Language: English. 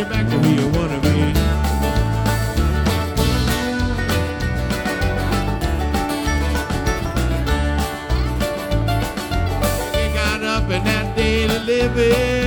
you back to who you wanna be. Get caught up in that daily living.